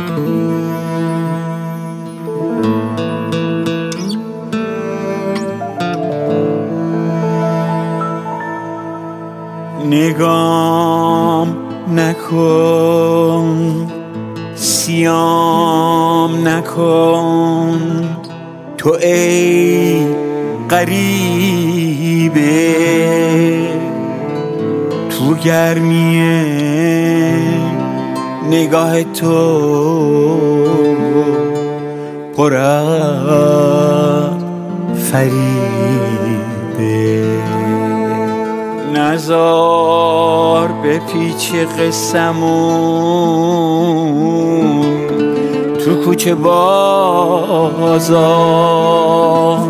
نگام نکن، سیام نکن، تو ای غریبه، تو گرمی نگاه تو پر از فریبه. نزار به پیچ قصه‌مون تو کوچه بازار،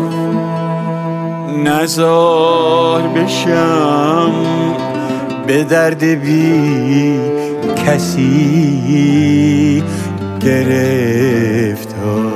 نزار بشم به درد بی کسی گرفتار.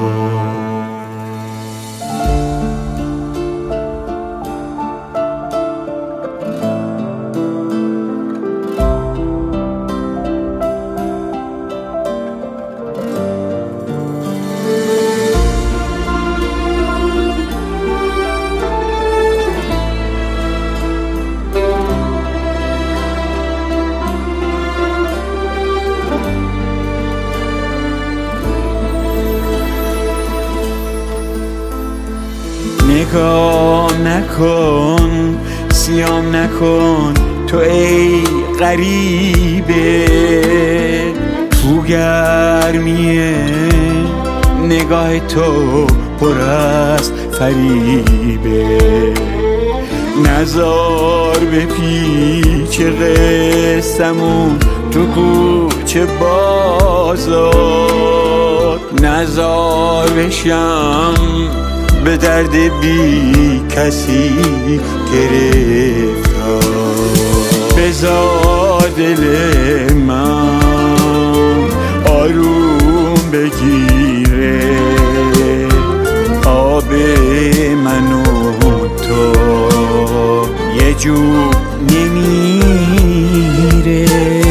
نگاه نکن، سیام نکن، تو ای غریبه، تو گرمی نگاه تو پر از فریبه. نزار به پیچ قصه‌مون تو کوچه بازار، نزار بشم به درد بی کسی گرفتار. بذار دل من آروم بگیره، آب من و تو یه جور نمیره.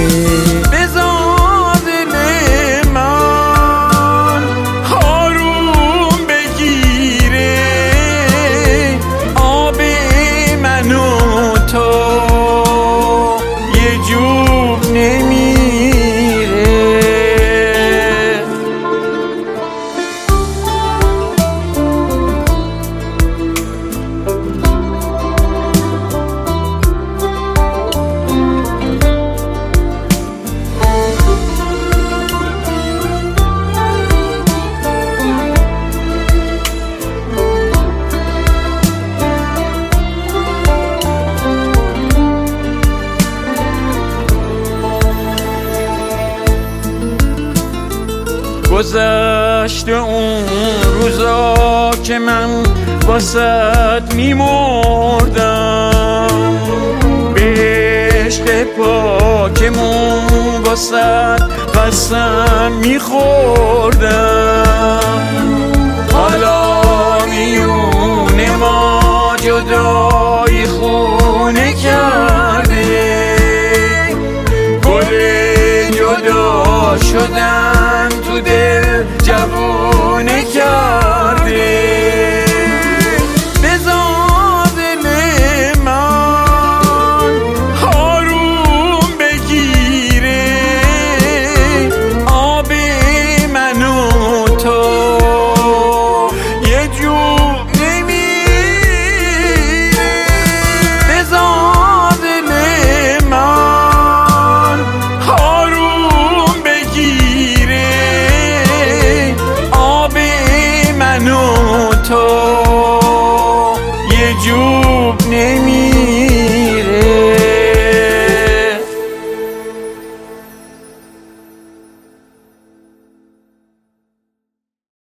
گذشته اون روزا که من واسط میمردم، به عشق پاکمون واسط قسم میخوردم. حالا میونه ما جدایی خونه کرده، گل جدا شدن